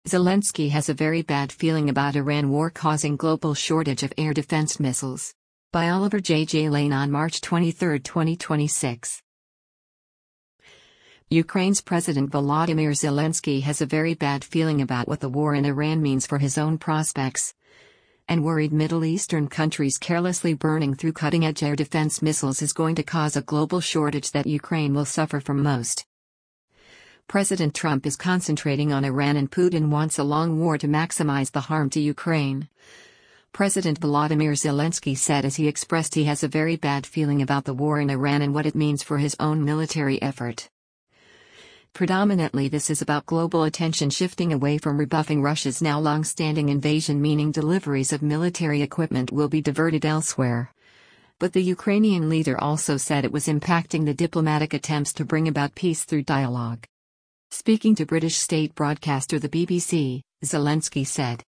Zelensky has a very bad feeling about Iran war causing global shortage of air defense missiles. By Oliver J. Lane on March 23, 2026. Ukraine's President Volodymyr Zelensky has a very bad feeling about what the war in Iran means for his own prospects, and worried Middle Eastern countries carelessly burning through cutting-edge air defense missiles is going to cause a global shortage that Ukraine will suffer from most. President Trump is concentrating on Iran and Putin wants a long war to maximize the harm to Ukraine. President Volodymyr Zelensky said as he expressed he has a very bad feeling about the war in Iran and what it means for his own military effort. Predominantly this is about global attention shifting away from rebuffing Russia's now long-standing invasion, meaning deliveries of military equipment will be diverted elsewhere. But the Ukrainian leader also said it was impacting the diplomatic attempts to bring about peace through dialogue. Speaking to British state broadcaster the BBC, Zelensky said,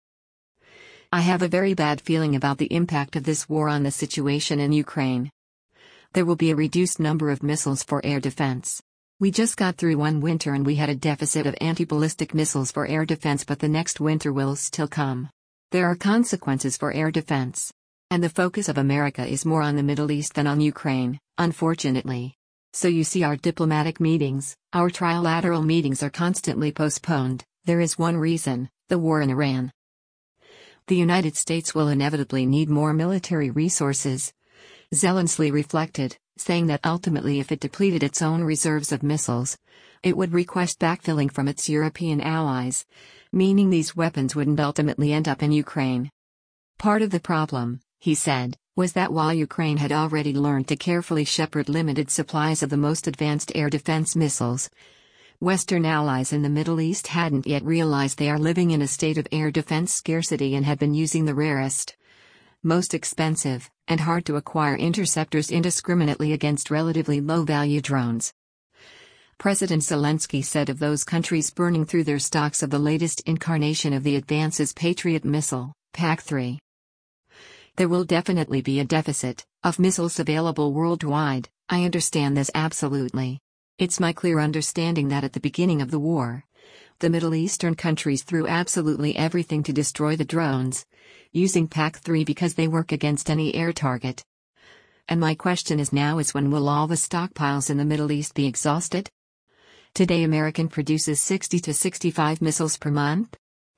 "I have a very bad feeling about the impact of this war on the situation in Ukraine. There will be a reduced number of missiles for air defense. We just got through one winter and we had a deficit of anti-ballistic missiles for air defense, but the next winter will still come. There are consequences for air defense. And the focus of America is more on the Middle East than on Ukraine, unfortunately. So you see our diplomatic meetings, our trilateral meetings are constantly postponed. There is one reason: the war in Iran. The United States will inevitably need more military resources," Zelensky reflected, saying that ultimately if it depleted its own reserves of missiles, it would request backfilling from its European allies, meaning these weapons wouldn't ultimately end up in Ukraine. Part of the problem, he said, was that while Ukraine had already learned to carefully shepherd limited supplies of the most advanced air defense missiles, Western allies in the Middle East hadn't yet realized they are living in a state of air defense scarcity and had been using the rarest, most expensive, and hard to acquire interceptors indiscriminately against relatively low-value drones. President Zelensky said of those countries burning through their stocks of the latest incarnation of the Advance's Patriot missile, PAC-3. There will definitely be a deficit of missiles available worldwide. I understand this absolutely. It's my clear understanding that at the beginning of the war, the Middle Eastern countries threw absolutely everything to destroy the drones, using PAC-3 because they work against any air target. And my question is now when will all the stockpiles in the Middle East be exhausted? Today American produces 60 to 65 missiles per month.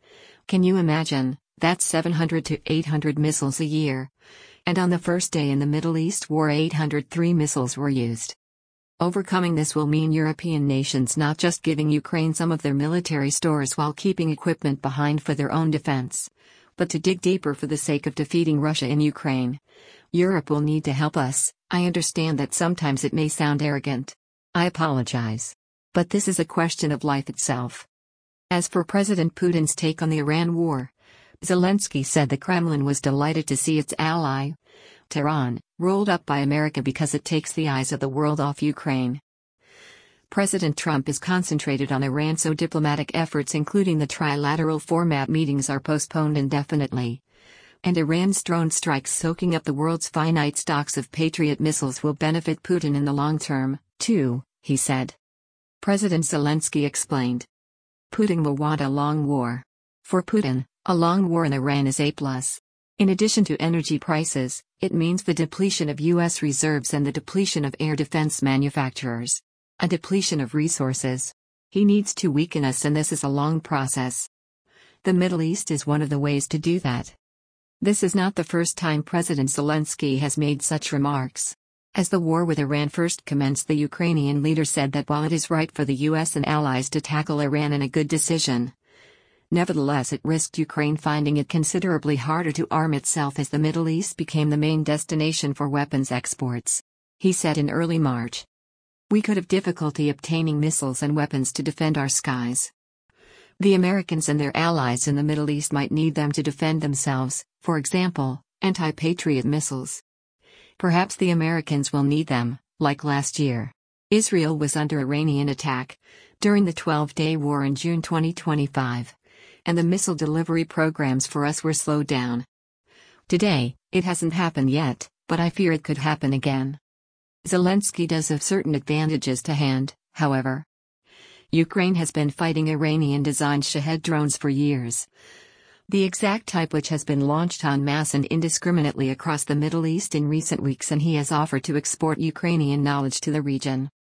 Can you imagine? That's 700 to 800 missiles a year. And on the first day in the Middle East war 803 missiles were used. Overcoming this will mean European nations not just giving Ukraine some of their military stores while keeping equipment behind for their own defense, but to dig deeper for the sake of defeating Russia in Ukraine. Europe will need to help us. I understand that sometimes it may sound arrogant. I apologize. But this is a question of life itself. As for President Putin's take on the Iran war, Zelensky said the Kremlin was delighted to see its ally, Tehran, rolled up by America because it takes the eyes of the world off Ukraine. President Trump is concentrated on Iran, so diplomatic efforts including the trilateral format meetings are postponed indefinitely. And Iran's drone strikes soaking up the world's finite stocks of Patriot missiles will benefit Putin in the long term, too, he said. President Zelensky explained. Putin will want a long war. For Putin, a long war in Iran is A+. In addition to energy prices, it means the depletion of U.S. reserves and the depletion of air defense manufacturers. A depletion of resources. He needs to weaken us, and this is a long process. The Middle East is one of the ways to do that. This is not the first time President Zelensky has made such remarks. As the war with Iran first commenced, the Ukrainian leader said that while it is right for the U.S. and allies to tackle Iran and a good decision, nevertheless it risked Ukraine finding it considerably harder to arm itself as the Middle East became the main destination for weapons exports. He said in early March, "We could have difficulty obtaining missiles and weapons to defend our skies. The Americans and their allies in the Middle East might need them to defend themselves, for example, anti-Patriot missiles. Perhaps the Americans will need them, like last year. Israel was under Iranian attack during the 12-day war in June 2025. And the missile delivery programs for us were slowed down. Today, it hasn't happened yet, but I fear it could happen again." Zelensky does have certain advantages to hand, however. Ukraine has been fighting Iranian-designed Shahed drones for years. The exact type which has been launched en masse and indiscriminately across the Middle East in recent weeks, and he has offered to export Ukrainian knowledge to the region.